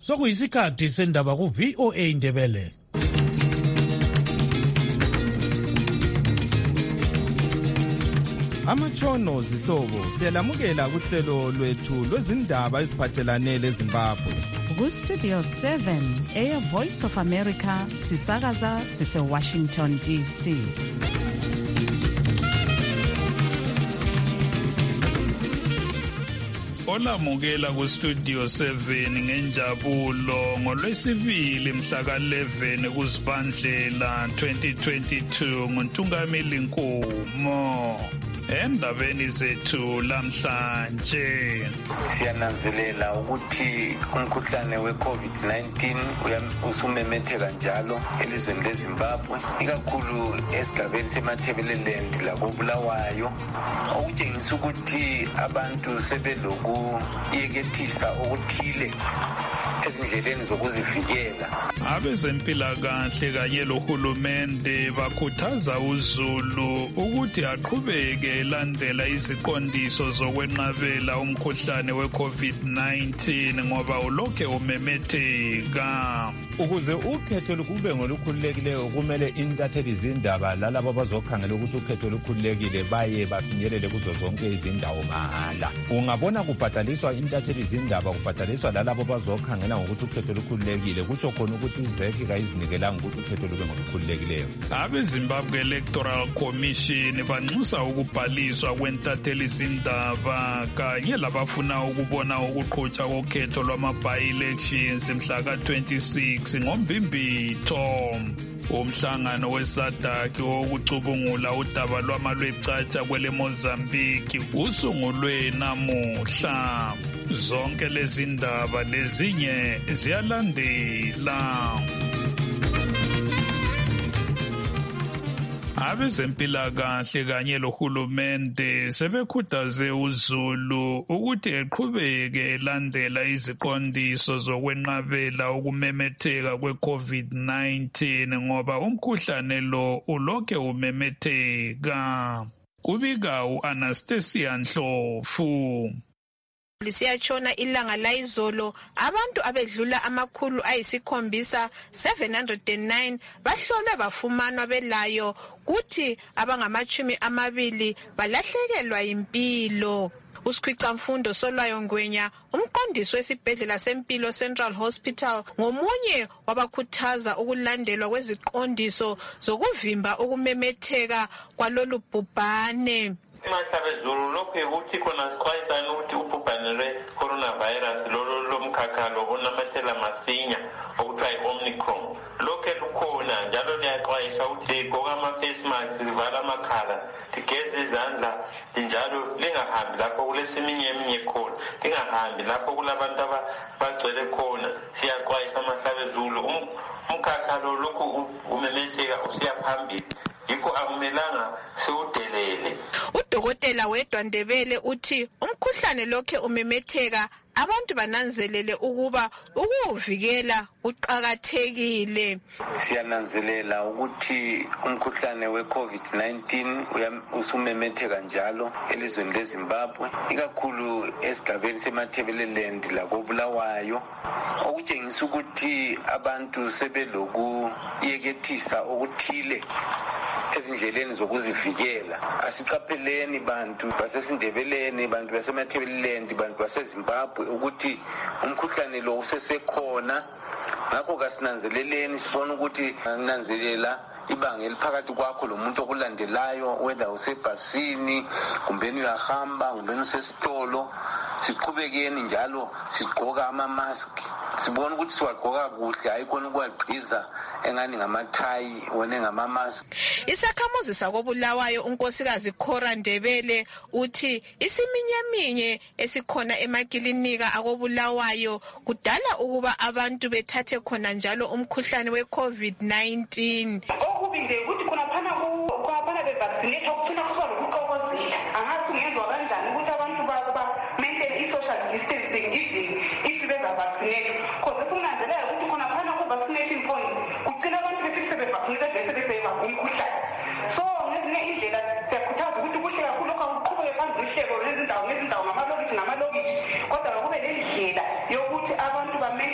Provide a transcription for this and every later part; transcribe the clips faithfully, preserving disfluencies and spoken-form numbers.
Sokuyisikhathi sendaba ku V O A Ndebele. Amatshono zihlobo siyalamukela kuhlelo lwethu lwezindaba eziphathelane leZimbabwe. Ku Studio seven, Air Voice of America, sisakaza sise Washington D C. Olamukela ku Studio seven ngenjabulo ngolwesibili mhla ka eleven kuZibandlela twenty twenty-two nguNtungameli Nkomo. Endabeni zethu lamhlanje siyananzelela ukuthi umkhuhlane we-COVID nineteen usumemetheka njalo elizweni leZimbabwe, ikakhulu esigabeni seMatabeleland lakoBulawayo, okutshengisa ukuthi abantu sebelokuyekethisa okuthile ezindleleni zokuzivikela. Abezempilakahle kanye lohulumende bakhuthaza uZulu ukuthi aqhubeke elandela iziqondiso zokwenqabela umkhuhlane we-COVID nineteen ngoba ulokhe umemetheka. Ukuze ukhetho lukube ngolukhululekileyo kumele intatheli zindaba lalabo abazokhangela ukuthi ukhetho lukhululekile baye bafinyelele kuzo zonke izindawo mahala. Ungabona kubhadaliswa intatheli zindaba, kubhadaliswa lalabo abazokhangela ngokuthi ukhetho lukhululekile, kutsho khona ukuthi izekhi kayizinikelanga ukuthi ukhetho lube ngolukhululekileyo. Abe-Zimbabwe Electoral Commission banxusa ukubhaliswa kwentatheli zindaba kanye labafuna ukubona ukuqhutshwa kokhetho lwama-by-elections mhla ka twenty-six ngoMbimbitho. Umhlangano weSADC wokucubungula udaba lwama lwecatsha kwele Mozambique usungulwe namuhla. Zonke lezi ndaba lezinye ziyalandela. Abezempilakahle kanye lohulumende sebekhuthaze uZulu ukuthi eqhubeke elandela iziqondiso zokwenqabela ukumemetheka kwe-COVID nineteen ngoba umkhuhlane lo ulokhe umemetheka. Kubika u-Anastasia Ndlovu. Lisiyatshona ilanga layizolo, abantu abedlula amakhulu ayisikhombisa seven hundred nine bahlolwe bafumanwa belayo, kuthi abangamachumi amabili balahlekelwa impilo. uSikhwicamfundo Solwayo Ngwenya, umqondisi wesibhedlela sempilo Central Hospital, ngomunye wabakhuthaza ukulandelwa kweziqondiso zokuvimba ukumemetheka kwalolu bhubhane. Masabezulu lokho ukuthi khona sikhwayisana ukuthi ubhubhane lwe-coronavirus lolo lomkhakhalo onamathela masinya okuthiwa yi-Omicron lokho lukhona, njalo liyaxwayisa ukuthi ligqoke ama-face mask, livala amakhala, ligeze izandla, njalo lingahambi lapho kuleseminye eminye khona, lingahambi lapho kulabantu abagcwele khona. Siyaxwayisa Masabezulu, umkhakhalo lokhu umemetheka usiya phambili, yikho akumelanga siwudelele. Udokotela Wedwa Ndebele uthi umkhuhlane lokhe umemetheka, abantu bananzelele ukuba ukuvikela kuqakathekile. Siyananzelela ukuthi umkhuhlane we-COVID nineteen usumemetheka njalo elizweni leZimbabwe, ikakhulu esigabeni seMatabeleland lakoBulawayo, okutshengisa ukuthi abantu sebelokuyekethisa okuthile ezindleleni zokuzivikela. Asiqapheleni bantu basesindebeleni, bantu baseMatabeleland, bantu baseZimbabwe ukuthi umkhuhlane lo usesekhona. Ngakho kasinanzeleleni, sifona ukuthi nanzelela ibanga eliphakathi kwakho lo muntu okulandelayo, whether usebhasini kumbeni uyahamba kumbeni usesitolo. Siqhubekeni njalo sigqoka ama-mask, sibona ukuthi siwagqoka kuhle, hayi khona ukuwagqiza engani ngamathayi wona ngama-mask. Isakhamuzi sakoBulawayo unkosikazi Khora Ndebele uthi isiminyaminya esikhona emakilinika akoBulawayo kudala ukuba abantu bethathe khona njalo umkhuhlane we-COVID nineteen. Okubinde ukuthi khona phana kwaphana bevaccinate okuthina kusuka lokuqokozela, angazi kungenzwa kanjani ukuthi abantu ba-maintain i-social distancing even if beza-vaccinate, because esinanzelela ukuthi khona phana ku-vaccination points kugcina abantu besithi sebevaccinate bese beseva umkhuhlane. So ngezinye indlela siyakhuthaza ukuthi kuhle kakhulu lokho akuqhubeke phambili uhlelo lwezindawo ngezindawo, ngamalokitshi ngamalokitshi, kodwa kube nendlela yokuthi abantu ba-maintain i-social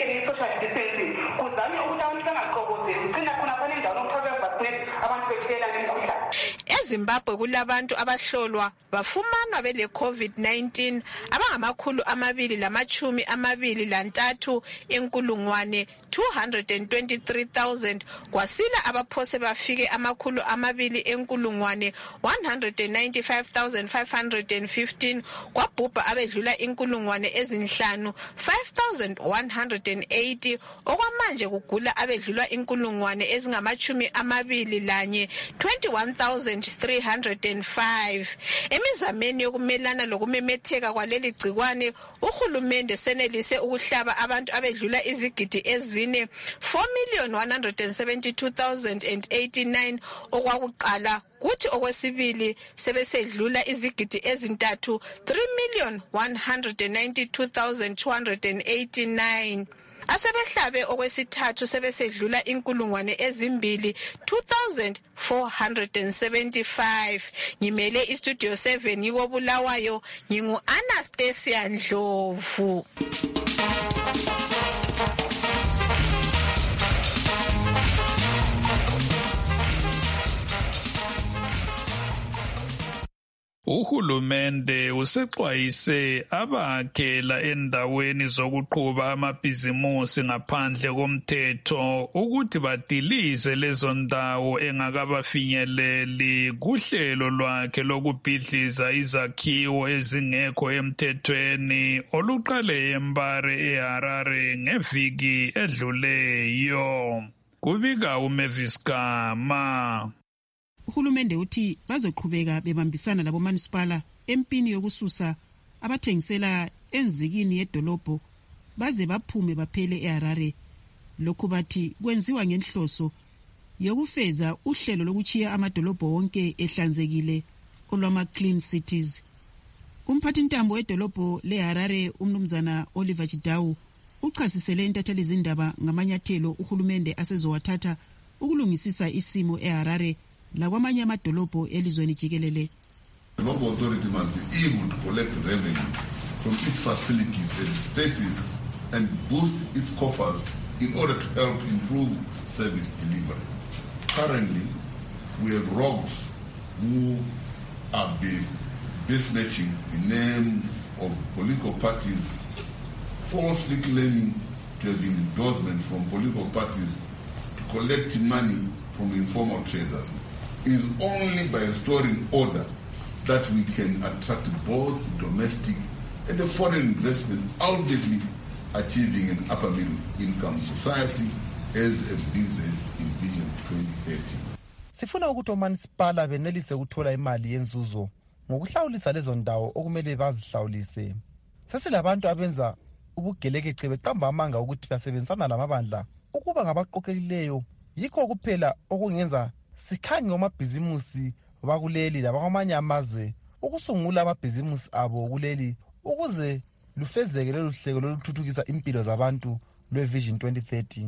social distancing kuzame ukuthi abantu bangaxokozeli cina khona khona indawo lokuthiwa bevaccinate abantu bethelelana imikhuhlane. EZimbabwe kulabantu abahlolwa bafumanwa bele COVID nineteen abangamakhulu amabili lamachumi amabili lantathu enkulungwane two hundred twenty-three thousand kwasila abaphose bafike amakhulu amabili enkulungwane one hundred ninety-five thousand five hundred fifteen kwabhubha abedlula inkulungwane ezinhlanu five thousand one hundred eighty okwamanje kugula abedlula inkulungwane ezingamachumi amabili lanye twenty-one thousand three hundred five. Emizameni yokumelana lokumemetheka kwaleli gcikwane uhulumende senelise ukuhlaba abantu abedlula izigidi ezine four million one hundred seventy-two thousand eighty-nine okwakuqala kuthi okwesibili sebesedlula izigidi ezintathu three million one hundred ninety-two thousand two hundred eighty-nine. Asebehlabe okwesithathu sebesedlula inkulungwane ezimbili two thousand four hundred seventy-five. Ngimele istudio seven yiko Bulawayo, ngingu Anastasia Ndlovu. Uhulumende usexwayise abakhela endaweni zokuqhuba amabhizimusi ngaphandle komthetho ukuthi badilize lezo ndawo engakabafinyeleli kuhlelo lwakhe lokubhidliza izakhiwo ezingekho emthethweni oluqale eMbare eHarare ngeviki edluleyo. Kubika uMavis Gama. Uhulumende uthi bazoqhubeka bebambisana labo municipal empini yokususa abathengisela enzikini yedolobho baze baphume baphele eHarare. Lokhu bathi kwenziwa ngenhloso yokufeza uhlelo lokuchiya amadolobho wonke ehlanzekile olwama clean cities. Umphathintambo wedolobho leHarare umnumzana Oliver Chidau uchasisele intatheli izindaba ngamanyathelo uhulumende asezowathatha ukulungisisa isimo eHarare lakwamanye amadolobho elizweni jikelele. The local authority must be able to collect revenue from its facilities and spaces and boost its coffers in order to help improve service delivery. Currently, we have rogues who are besmirching the name of political parties, falsely claiming to have endorsement from political parties to collect money from informal traders. It is only by restoring order that we can attract both domestic and the foreign investment, ultimately achieving an upper middle income society as envisaged in Vision twenty thirty. Sifuna ukuthi omanisipala benelise ukuthola imali yenzuzo ngokuhlawulisa lezo ndawo okumele bazihlawulise. Sesilabantu abenza ubugelekeqe beqamba amanga ukuthi basebenzisana lamabandla ukuba ngabaqoqekileyo, yikho kuphela okungenza sikhange omabhizimusi bakuleli labakwamanye amazwe ukusungula amabhizimusi abo kuleli ukuze lufezeke lolu hlelo lokuthuthukisa impilo zabantu lweVision twenty thirty.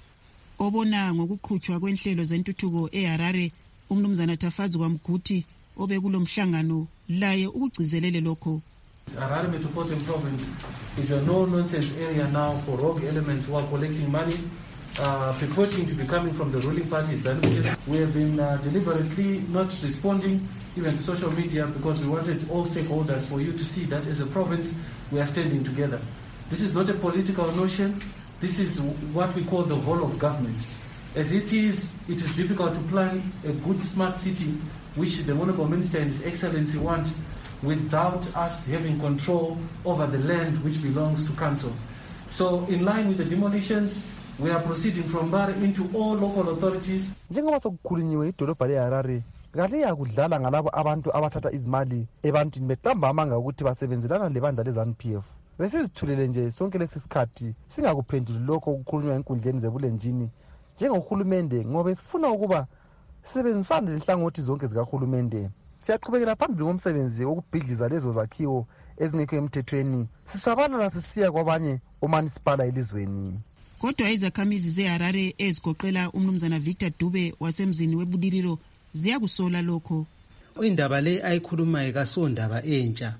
Obona ngokuqhutshwa kwenhlelo zentuthuko eHarare umnumzana Tafazi kwaMguti obekulomhlangano laye ukugcizelele lokho. Harare Metropolitan Province is a no-nonsense area now for rogue elements who are collecting money, uh, purporting to be coming from the ruling parties. And we have been uh, deliberately not responding even to social media because we wanted all stakeholders for you to see that as a province we are standing together. This is not a political notion. This is what we call the whole of government. As it is, it is difficult to plan a good smart city, which the Honourable Minister and His Excellency want, without us having control over the land which belongs to council. So in line with the demolitions, we are proceeding from Mbare into all local authorities. Njengoba sokukhulunyiwe idolobha leHarare ngale yakudlala ngalabo abantu abathatha izimali ebantwini beqamba amanga ukuthi basebenzelana lebandla leZANU P F. Besizithulele nje sonke lesisikhathi singakuphenduli lokho okukhulunywa enkundleni zebulenjini njengohulumende ngoba sifuna ukuba sisebenzisane lehlangothi zonke zikahulumende. Siyaqhubekela phambili ngomsebenzi wokubhidliza lezo zakhiwo ezingekho emthethweni sisabalala sisiya kwabanye omanisipala elizweni. Kodwa izakhamizi zeHarare ezigoqela umnumzana Victor Dube wasemzini weBudiriro ziyakusola lokho. Indaba le ayikhulumayo kasondaba entsha.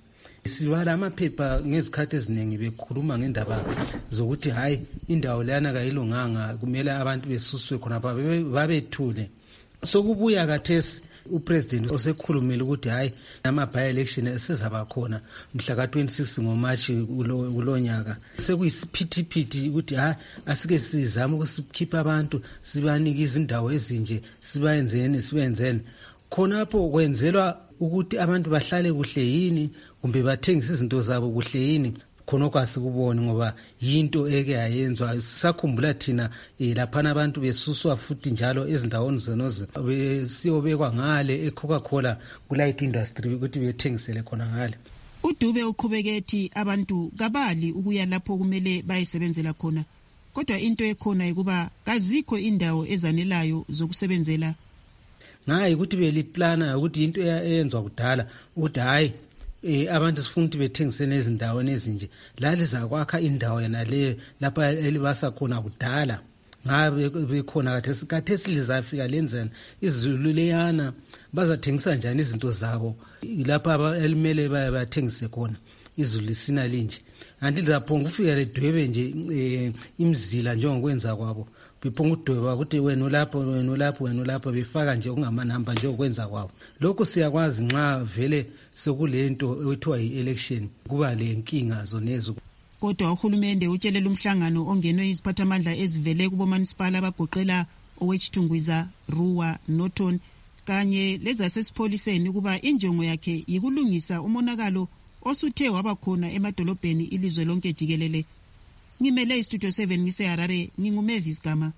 Sibala amaphepha ngezikhathi eziningi bekhuluma ngendaba zokuthi hayi indawo lana kayilunganga kumele abantu besuswe khona babethule. Sokubuya kathesi upresident osekhulumile ukuthi hayi ama by election esizaba khona mhla ka twenty-six ngoMarch kulonyaka. Sekuyisiphithiphithi ukuthi ha asike sizama ukusikhipha abantu sibanike izindawo ezinje sibayenzeni sibenzeni. Khonapho kwenzelwa ukuthi abantu bahlale kuhle yini kumbe bathengise izinto zabo kuhle yini khona kwasikubona ngoba yinto eke yayenzwa. Sakhumbula thina lapha abantu besuswa futhi njalo ezindawoni zenoze besiyobekwa ngale eCoca-Cola kulight industry ukuthi bethengisele khona ngale. uDube uqhubeke ethi abantu kabali ukuya lapho kumele bayisebenzela khona, kodwa into ekhona ukuba kazikho indawo ezanelayo zokusebenzela. Ngayi ukuthi beliplana ukuthi into eyenzwa kudala ukuthi hayi eh abantu sifuna ukuthi bethengisene ezindaweni ezinje la lizakwakha indawo yana le lapha elibasa khona kudala ngabe bekhona kathesi kathesi lizafika lenzeni izulu leyana bazathengisa njani izinto zabo lapha elimele bathengise khona izulu lisina linje anti lizaphonga ufika ledwebe nje imzila njengokwenza kwabo biphonga udweba ukuthi wena lapho wena lapho wena lapho befaka nje ungamanamba nje okwenza kwabo. Lokho siyakwazi nxa vele sekulento ethiwa yi-election kuba le nkinga zonezo. Kodwa uhulumende utshelela umhlangano ongenwe iziphathamandla ezivele kubomanisipala abagoqela owechitungwiza Ruwa Norton kanye lezasesipholiseni ukuba injongo yakhe yikulungisa umonakalo osuthe wabakhona emadolobheni ilizwe lonke jikelele. Ngimele istudio seven ngise Harare nginguMavis Gama.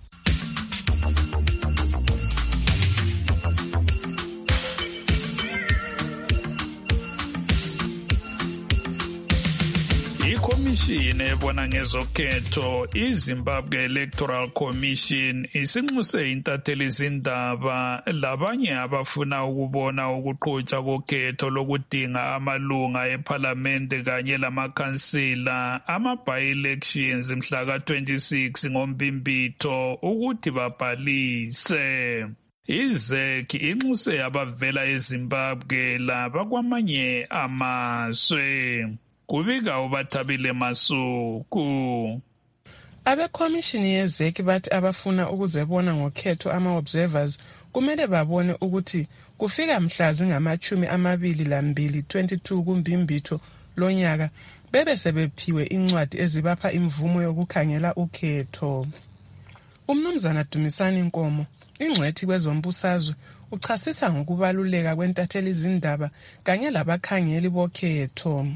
ikhomishini ebona ngezokhetho iZimbabwe Electoral Commission isinxuse intatheli izindaba labanye abafuna ukubona ukuqhutshwa kokhetho lokudinga amalunga eParliament kanye lamakhansila ama-by-elections mhla ka twenty-six ngoMbimbitho ukuthi babhalise. IZEC inxuse abavela eZimbabwe laba kwamanye amazwe. Kubika uBathabile Masuku. Abekhomishini yeZEC bathi abafuna ukuzebona ngokhetho ama-observers kumele babone ukuthi kufika mhla zingamachumi amabili lambili twenty-two kuMbimbitho lonyaka bebe sebephiwe incwadi ezibapha imvumo yokukhangela ukhetho. Umnumzana Dumisani Nkomo, ingcwethi kwezombusazwe, uchasisa ngokubaluleka kwentatheli izindaba kanye labakhangeli bokhetho.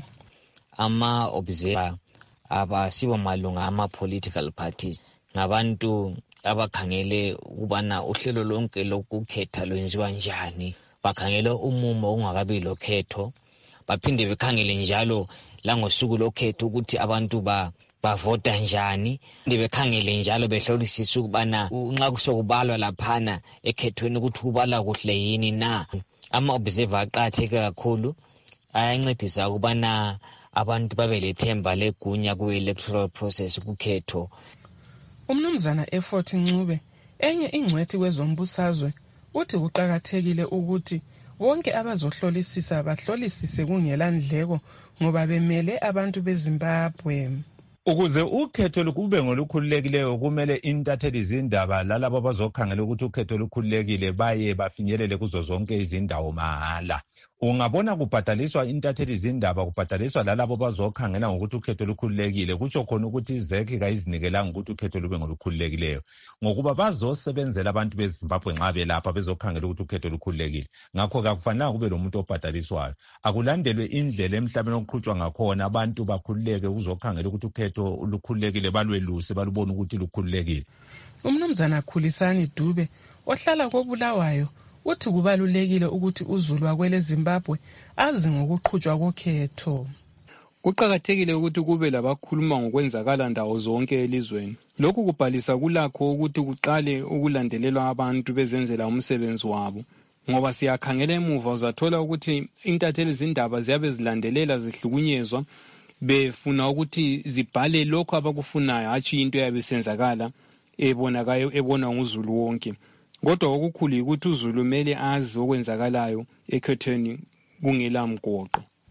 Ama-observer abasibo malunga ama-political parties ngabantu abakhangele ukubana uhlelo lonke lokukhetha lwenziwa njani, bakhangele umumo ungakabi lokhetho, baphinde bekhangele njalo langosuku lokhetho ukuthi abantu ba bavota njani, bekhangele njalo behlolisisa ukubana nxa kusokubalwa laphana ekhethweni ukuthi kubala kuhle yini na. Ama-observer aqakatheke kakhulu, ayancedisa ukubana abantu babe lethemba legunya ku-electoral process kukhetho. Umnumzana Effort Ncube, enye ingcwethi kwezombusazwe, uthi kuqakathekile ukuthi bonke abazohlolisisa bahlolisise kungela ndleko ngoba bemele abantu beZimbabwe. Ukuze ukhetho lukube ngolukhululekileyo kumele intatheli izindaba lalabo abazokhangela ukuthi ukhetho lukhululekile baye bafinyelele kuzo zonke izindawo mahala. Ungabona kubhadaliswa intatheli izindaba kubhadaliswa lalabo abazokhangela ngokuthi ukhetho lukhululekile, kutsho khona ukuthi iZEC kayizinikelanga ukuthi ukhetho lube ngolukhululekileyo ngokuba bazosebenzela abantu beZimbabwe nxa belapha bezokhangela ukuthi ukhetho lukhululekile. Ngakho akufanele kube lomuntu obhadaliswayo, akulandelwe indlela emhlabeni okuqhutshwa ngakhona abantu bakhululeke ukuzokhangela ukuthi ukhetho lukhululekile balweluse balubona ukuthi lukhululekile. Umnumzana Khulisani Dube ohlala koBulawayo uthi kubalulekile ukuthi uZulu wakwele Zimbabwe azi ngokuqhutshwa kokhetho. Kuqakathekile ukuthi kube labakhuluma ngokwenzakala ndawo zonke elizweni. Lokhu kubhalisa kulakho ukuthi kuqale ukulandelelwa abantu bezenzela umsebenzi wabo. Ngoba siyakhangela emuva uzathola ukuthi intatheli izindaba ziyabe zilandelela zihlukunyezwa befuna ukuthi zibhale lokho abakufunayo hatshi into yabe senzakala ebonakayo ebona nguZulu wonke. Kodwa okukhulu ukuthi uZulu mele azi okwenzakalayo ekhethweni kungela mgoqo.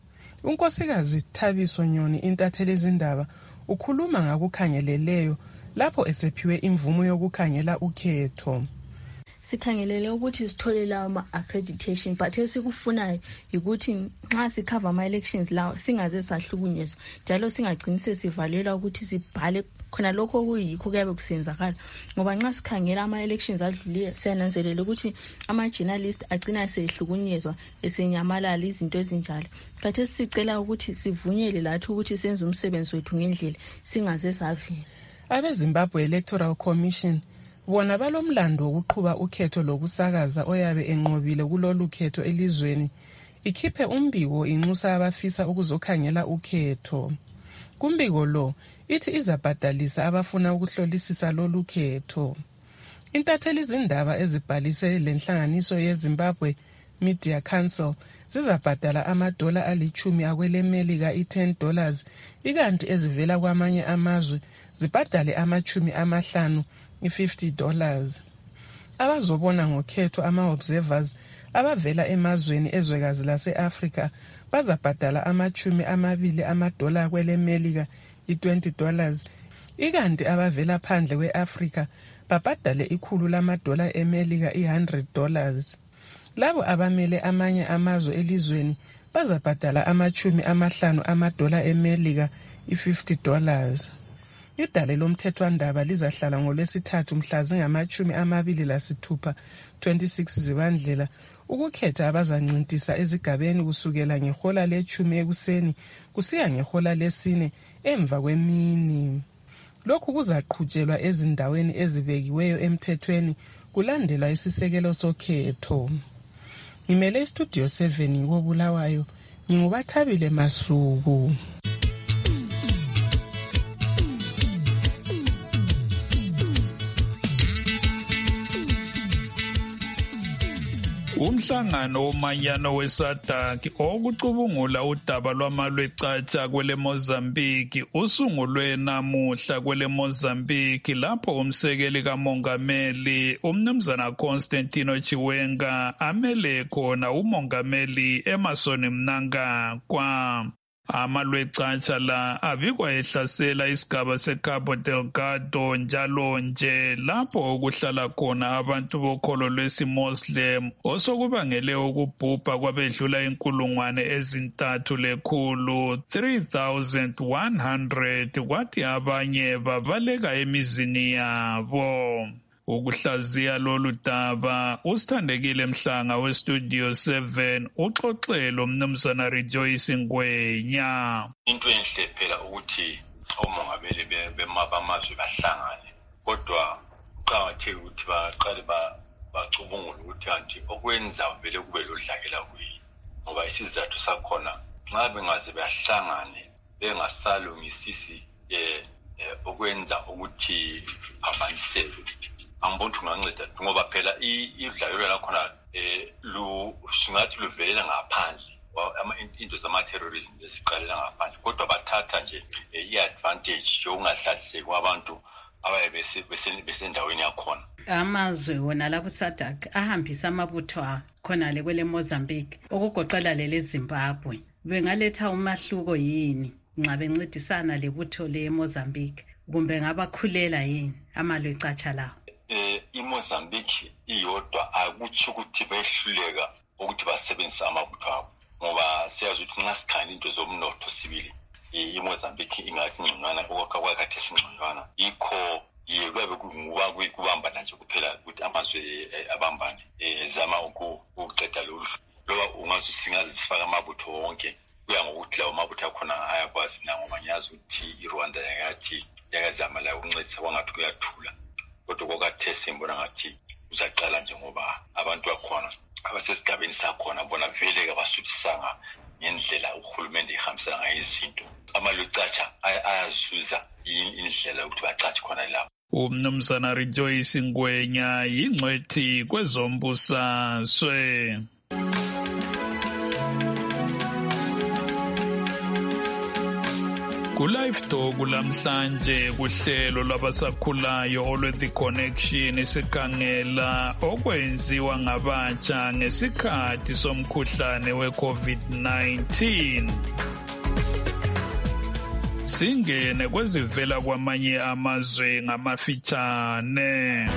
unkosikazi Thabiso Nyoni intatheli izindaba ukhuluma ngakukhangeleleyo lapho esephiwe imvumo yokukhangela ukhetho. Sikhangelele ukuthi sithole lawo ama-accreditation but esikufunayo ukuthi nxa sikhava ama-elections lawo singaze sahlukunyezwa njalo singagcini sesivalelwa ukuthi sibhale khona lokho kuyikho kuyabe kusenzakala ngoba nxa sikhangela ama-elections adlulileyo siyananzelela ukuthi ama-journalist agcina esehlukunyezwa esenyamalala izinto ezinjalo. Khathesi sicela ukuthi sivunyelwe lathi ukuthi senze umsebenzi wethu ngendlela singaze savela. Abe-Zimbabwe Electoral Commission bona balomlando wokuqhuba ukhetho lokusakaza oyabe enqobile kulolu khetho elizweni ikhiphe umbiko inxusa abafisa ukuzokhangela ukhetho. Kumbiko lo ithi izabhadalisa abafuna ukuhlolisisa lolu khetho. Intatheli izindaba ezibhalise lenhlanganiso yeZimbabwe Media Council zizabhadala amadola alichumi akwelemelika i-ten dollars ikanti ezivela kwamanye amazwe zibhadale amachumi amahlanu i-fifty dollars. Abazobona ngokhetho ama-observers abavela emazweni ezwekazi lase-Afrika bazabhadala amachumi amabili amadola kwelemelika i-twenty dollars ikanti abavela phandle kwe-Afrika babhadale ikhulu lamadola emelika i-one hundred dollars. Labo abamele amanye amazwe elizweni bazabhadala amachumi amahlanu amadola emelika i-fifty dollars. Idale lomthethwandaba lizahlala ngolwesithathu mhla zingamachumi amabili lasithupha twenty-six Zibandlela ukukhetha abazancintisa ezigabeni kusukela ngehola lechumi ekuseni kusiya ngehola lesine emva kwemini. Lokhu kuzaqhutshelwa ezindaweni ezibekiweyo emthethweni kulandelwa isisekelo sokhetho. Ngimele istudio seven koBulawayo ngingubathabile Masuku. Umhlangano womanyano wesadaki okucubungula udaba lwamalwecatsha kwele Mozambique usungulwe namuhla kwele Mozambique lapho umsekeli kamongameli umnumzana Constantino Chiwenga amele khona umongameli Emmerson Mnangagwa. Amalwecatsha la abikwa ehlasela isigaba seCabo Delgado njalo nje lapho okuhlala khona abantu bokholo lwesiMuslim osokubangele ukubhubha kwabedlula inkulungwane ezintathu lekhulu three thousand one hundred kwathi abanye babaleka emizini yabo. Ukuhlaziya lolu daba usithandekile Mhlanga westudio seven uxoxelo umnumzana Rejoice Ngwenya. Into enhle phela ukuthi omongameli bemabamazwe bahlangane kodwa uqhatheke ukuthi baqale bacubungule ukuthi anti okwenza vele kube lodlakela kuyini ngoba isizathu sakhona nxa bengaze bahlangane bengasalungisisi eh okwenza ukuthi phambaniseke angiboni kunganceda ngoba phela idlalelo lakhona eh lu singathi luvelela ngaphandle ama into zama terrorism lesiqalela ngaphandle kodwa bathatha nje i-advantage yokungahlaliseki kwabantu abaye besendaweni yakhona. Amazwe wona lapho SADC ahambisa amabutho khona le kwele Mozambique okugoqela lele Zimbabwe bengaletha umahluko yini nxa bencedisana lebutho le Mozambique kumbe ngabakhulela yini amalwecatsha lawo? Eh iMozambique iyodwa akuthi ukuthi behluleka ukuthi basebenzise amabutho abo ngoba siyazi ukuthi nxa sikhangela into zomnotho sibili iMozambique ingathi ngconywana okwakha kwakhe singconywana ikho yekwabe kunguba kuyikubamba nje kuphela ukuthi amazwe abambane ezama ukuqeda lolu loba ungazi singazi sifaka amabutho wonke kuya ngokuthi lawo mabutho akhona ayakwazi na ngoba ngiyazi ukuthi iRwanda yakathi yakazama la ukuncedisa kwangathi kuyathula kodwa kokathe mbona ngathi uzaqala nje ngoba abantu bakhona abasesigabeni sakhona bona vele kabasuthisanga ngendlela uhulumende ihambisa ngayo izinto amalwecatsha ayazuza indlela ukuthi bacatshe khona lapho. Umnumzana Rejoice Ngwenya yingcwethi kwezombusazwe. Ku-Live Talk lamhlanje kuhlelo lwabasakhulayo olwe-The Connection sikhangela okwenziwa ngabatsha ngesikhathi somkhuhlane we-COVID nineteen. singene kwezivela kwamanye amazwe ngamafitshane.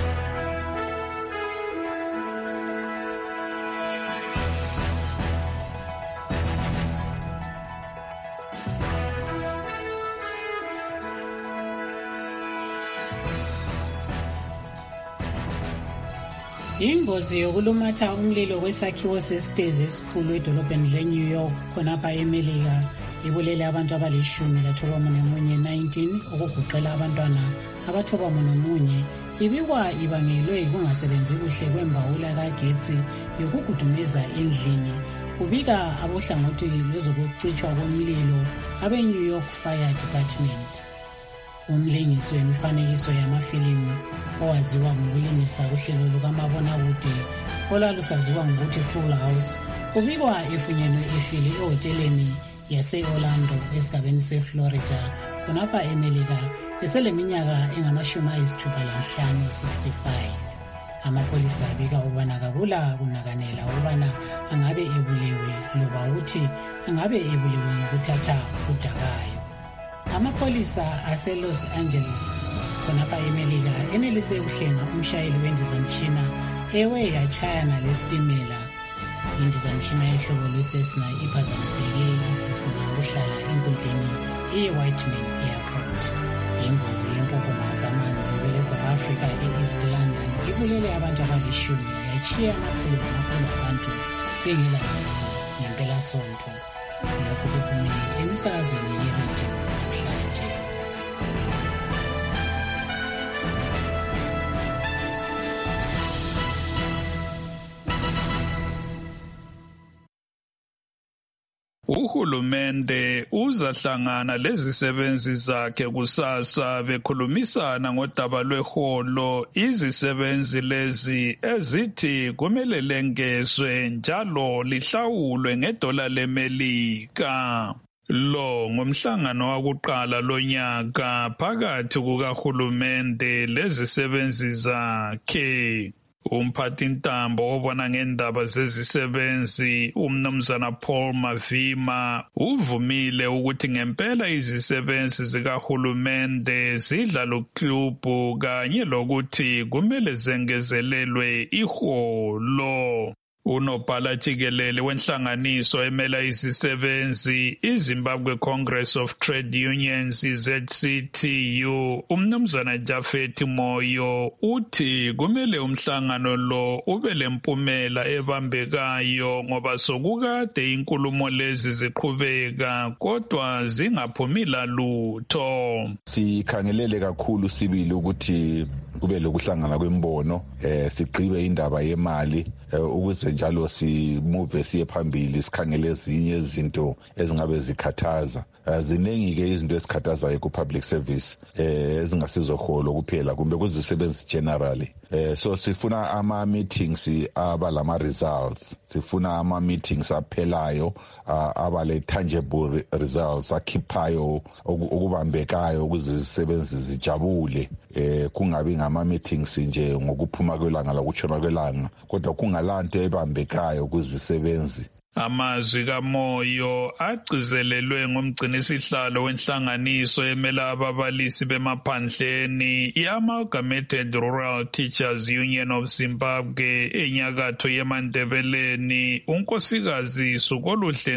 Ingozi yokulumatha umlilo kwesakhiwo sesitezi esikhulu edolobheni le-New York khonapha eMelika ibulele abantu abalishumi lathoba munemunye nineteen okugoqela abantwana abathoba munemunye. Ibikwa ibangelwe kungasebenzi kuhle kwembawula kagetsi yokugudumeza endlini. Kubika abohlangothi lwezokucitshwa komlilo abe-New York Fire Department. Umlingisi wemifanekiso yamafilimu owaziwa ngokulingisa uhlelo lukamabonakude olwalusaziwa ngokuthi Full House ubikwa efunyenwe efile ehoteleni yase-Orlando esigabeni se-Florida khonapha eMelika eseleminyaka engamashumi ayisithupha lanhlanu sixty-five. Amapholisa abika ukubana kakula kunakanela ukubana angabe ebulewe loba ukuthi angabe ebulewe ngokuthatha udakayo. Amapholisa ase-Los Angeles khonapha eMelika enelise ukuhlenga umshayeli wendizamtshina ewe yatshayana lesitimela. Indizamtshina ehlobo lwe-Cessna iphazamiseke isifuna ukuhlala enkundleni ye-Whiteman Airport. Ingozi yempophoma zamanzi kwele-South Africa e-East London ibulele abantu abalishumi yatshiya amakhulu namakhulu abantu bengela ngozi ngempelasonto. Lokhu kuphume emisakazweni yeredio namhlanje. Uhulumende uzahlangana lezisebenzi zakhe kusasa bekhulumisana ngodaba lweholo. Izisebenzi lezi ezithi kumele lengezwe njalo lihlawulwe ngedola leMelika. Lo ngumhlangano wakuqala lonyaka phakathi kukahulumende lezisebenzi zakhe. Umphathintambo obona ngendaba zezisebenzi umnumzana Paul Mavima uvumile ukuthi ngempela izisebenzi zikahulumende zidla luklubhu kanye lokuthi kumele zengezelelwe iholo. Unobhala jikelele wenhlanganiso emela izisebenzi iZimbabwe Congress of Trade Unions Z C T U umnumzana Jafet Moyo uthi kumele umhlangano lo ube lempumela ebambekayo ngoba sokukade inkulumo lezi ziqhubeka kodwa zingaphumila lutho. Sikhangelele kakhulu sibili ukuthi kube lokuhlangana kwembono eh sigqibe indaba yemali ukuze njalo simove siye phambili sikhangele ezinye izinto ezingabe zikhathaza. Ziningi ke izinto esikhathazayo ku public service eh ezingasizoholo kuphela kumbe kuzisebenzi generally. Eh so sifuna ama meetings abalama results, sifuna ama meetings aphelayo abale tangible results akhiphayo okubambekayo ukuze izisebenzi zijabule. Eh kungabi ngama meetings nje ngokuphuma kwelanga lokutshona kwelanga kodwa kungalanto ebambekayo kuzisebenzi. Amazwi kaMoyo agcizelelwe ngumgcinisihlalo wenhlanganiso emela ababalisi bemaphandleni i-Amalgamated Rural Teachers Union of Zimbabwe enyakatho yeMandebeleni unkosikazi Sukoluhle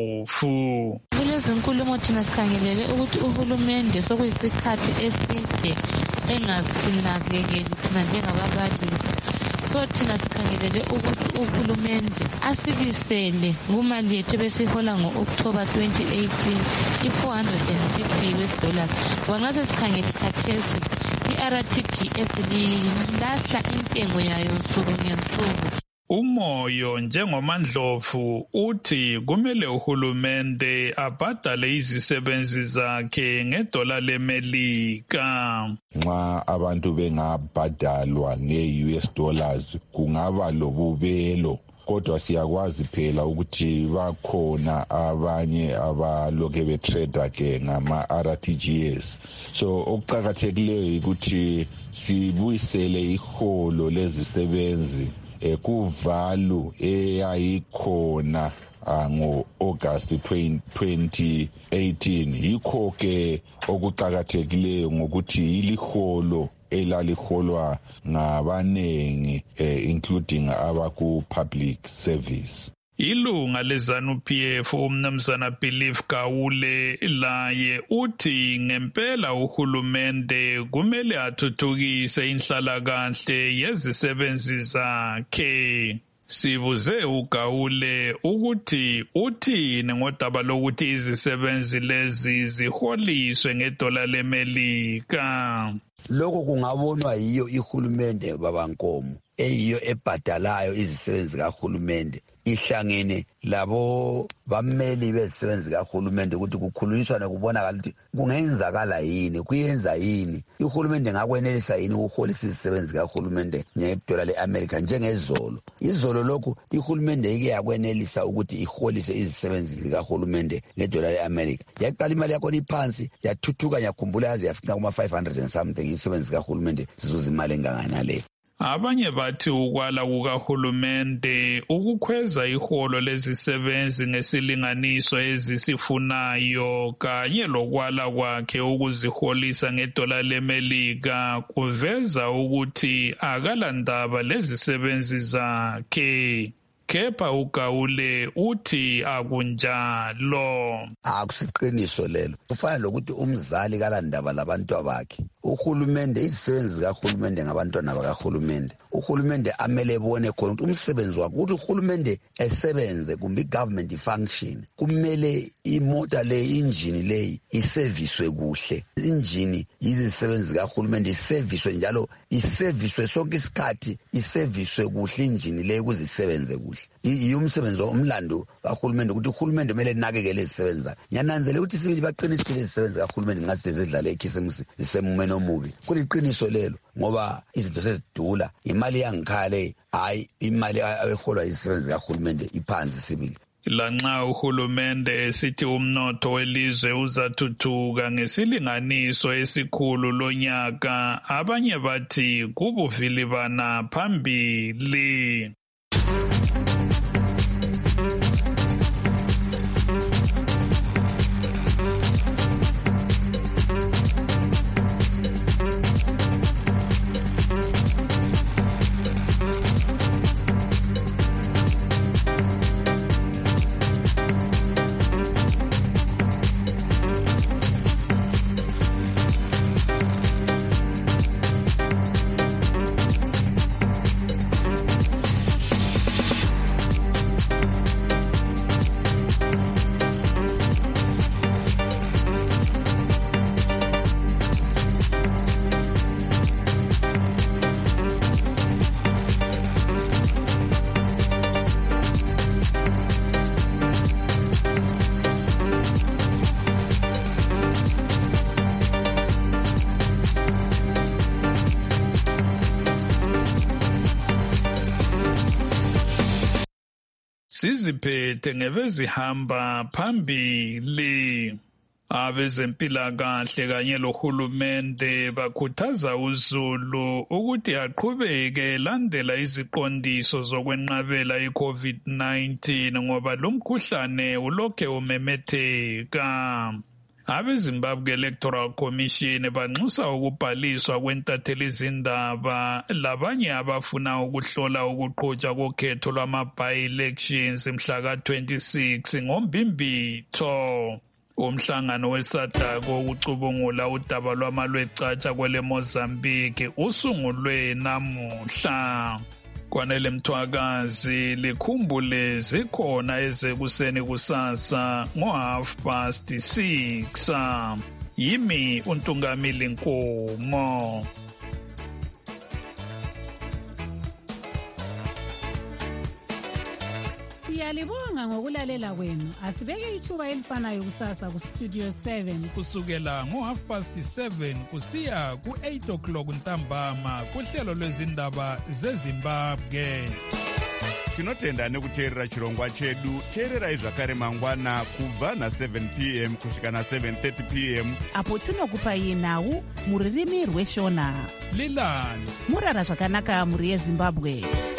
Ndlovu. Kulezi nkulumo thina sikhangelele ukuthi uhulumende sokuyisikhathi eside engasinakekeli thina njengababalisi. So thina sikhangelele ukuthi uhulumende asibisele kumali yethu besihola ngo-October twenty eighteen i-four hundred fifty U S dollars. Ngoba nxa sikhangele khathesi i-R T G S lilahla intengo yayo nsuku ngensuku. Umoyo njengomandlovu uthi kumele uhulumende abhadale izisebenzi zakhe ngedola leMelika. Nxa abantu bengabhadalwa nge-U S dollars kungaba lobubelo kodwa siyakwazi phela ukuthi bakhona abanye abaloke betrade ke ngama R T G S. So okuqhakathekileyo ukuthi sibuyisele iholo lezisebenzi ekuvalu eyayikhona ngo-August twenty eighteen. Yikho ke okuqakathekileyo ngokuthi iliholo elaliholwa ngabanengi eh, including abaku-public service. Ilunga lezanu P F umnumzana Belief Gawule laye uthi ngempela uhulumende kumele athuthukise inhlalakahle yezisebenzi zakhe. Sibuze uGawule ukuthi uthini ngodaba lokuthi izisebenzi lezi ziholiswe ngedola leMelika. Lokho kungabonwa yiyo ihulumende babankomo eyiyo ebhadalayo izisebenzi kahulumende ihlangene labo bameli bezisebenzi kahulumende ukuthi kukhulunyiswane kubonakala ukuthi kungenzakala yini kuyenza yini ihulumende ngakwenelisa yini ukuholisa izisebenzi kahulumende ngedola leAmerica njengezolo. Izolo lokhu ihulumende ike yakwenelisa ukuthi iholise izisebenzi zikahulumende ngedola leAmerica. Yaqala imali yakho iphansi yathuthuka yakhumbula yaze yafika kuma five hundred and something izisebenzi zikahulumende zizuza imali enganganale. Abanye bathi ukwala kukahulumende ukukhweza iholo lezisebenzi ngesilinganiso ezisifunayo kanye lokwala kwakhe ukuziholisa ngedola leMelika kuveza ukuthi akalandaba lezisebenzi zakhe. Kepha uGawule uthi akunjalo. Akusiqiniso lelo. Kufana lokuthi umzali kalandaba labantu abakhe. Uhulumende izisebenzi kahulumende ngabantwana bakahulumende. Uhulumende amele ebone khona ukuthi umsebenzi wakhe ukuthi uhulumende esebenze kumbe government function. Kumele imota le engine le iserviswe kuhle. Engine izisebenzi kahulumende iserviswe njalo iserviswe sonke isikhathi iserviswe kuhle engine le ukuzisebenze kuhle. Iyumsebenzi omlando kahulumende ukuthi uhulumende kumele nakekele izisebenzi zakhe. Nyananzele ukuthi sibili baqinisile izisebenzi kahulumende ngasithi zidlala ekhisimusi isemumeni omubi. Kuliqiniso lelo ngoba izinto sezidula imali yangikhale hayi imali abeholwa izisebenzi kahulumende iphansi sibili. Lanxa uhulumende esithi umnotho welizwe uzathuthuka ngesilinganiso esikhulu lonyaka abanye bathi kubuvilibana phambili. Siziphethe ngebezihamba phambili. Abezempilakahle kanye lohulumende bakhuthaza uZulu ukuthi aqhubeke landela iziqondiso zokwenqabela iCovid nineteen ngoba lo mkhuhlane ulokhe umemetheka. Abezimbabwe Electoral Commission banxusa ukubhaliswa kwentatheli izindaba labanye abafuna ukuhlola ukuqhutshwa kokhetho lwama-by-elections mhla ka twenty-six ngoMbimbitho. Umhlangano weSADC wokucubungula udaba lwamalwecatsha kwele Mozambique usungulwe namuhla. Kwanele Mthwakazi likhumbule zikhona ezekuseni kusasa ngo half past six. Yimi uNtungamili Nkomo. Siyalibonga ngokulalela kwenu. Asibeke ithuba elifanayo kusasa ku Studio seven kusukela ngo half past seven kusiya ku eight o'clock ntambama kuhlelo lwezindaba zeZimbabwe. Tinotenda nekuteerera chirongwa chedu. Teererai zvakare mangwana kubva na seven p m kusvika na seven thirty p m apo tinokupai nhau muririmi rweshona. Lilani murara zvakanaka muri yeZimbabwe.